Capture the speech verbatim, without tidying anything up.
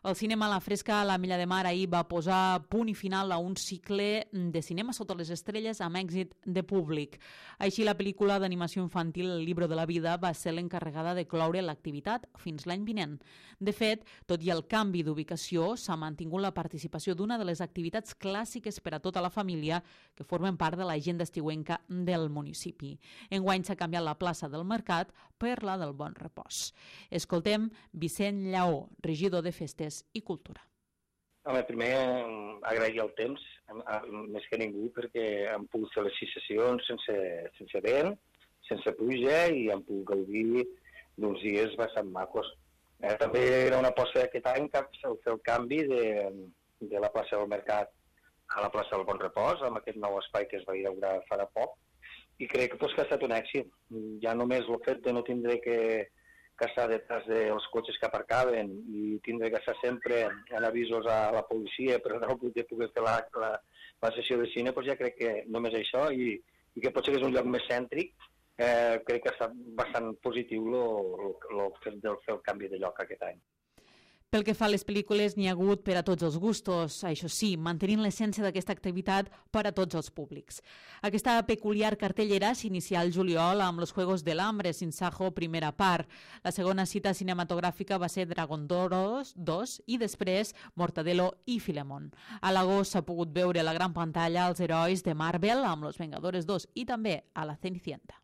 El cinema a la fresca, la Milla de Mar, ahir va posar punt i final a un cicle de cinema sota les estrelles amb èxit de públic. Així, la pel·lícula d'animació infantil El libro de la vida va ser l'encarregada de cloure l'activitat fins l'any vinent. De fet, tot i el canvi d'ubicació, s'ha mantingut la participació d'una de les activitats clàssiques per a tota la família que formen part de l'agenda estiuenca del municipi. Enguany s'ha canviat la plaça del Mercat per la del Bon Repòs. Escoltem Vicent Lleó, regidor de Festes i Cultura. Home, primer agrair el temps, més que ningú, perquè hem pogut fer les sis sessions sense, sense vent, sense pluja, i hem pogut gaudir d'uns dies bastant macos. Eh, també era una aposta d'aquest any que fer el canvi de, de la plaça del Mercat a la plaça del Bon Repòs, amb aquest nou espai que es va inaugurar farà poc, i crec pues, que ha estat un èxit. Ja només el fet de no tindre que, que estar detrás dels cotxes que aparcaven i tindre que estar sempre en avisos a la policia per no poder fer la, la, la sessió de cine, pues ja crec que només això, i, i que potser que és un lloc més cèntric, eh, crec que ha estat bastant positiu el fet de fer el canvi de lloc aquest any. Pel que fa a les pel·lícules, n'hi ha hagut per a tots els gustos, això sí, mantenint l'essència d'aquesta activitat per a tots els públics. Aquesta peculiar cartellera s'inicia al juliol amb Los Juegos del Hambre, Sinsajo, primera part. La segona cita cinematogràfica va ser Dragon Doros dos i després Mortadelo i Filemón. A l'agost s'ha pogut veure a la gran pantalla els herois de Marvel amb Los Vengadores dos i també a La Cenicienta.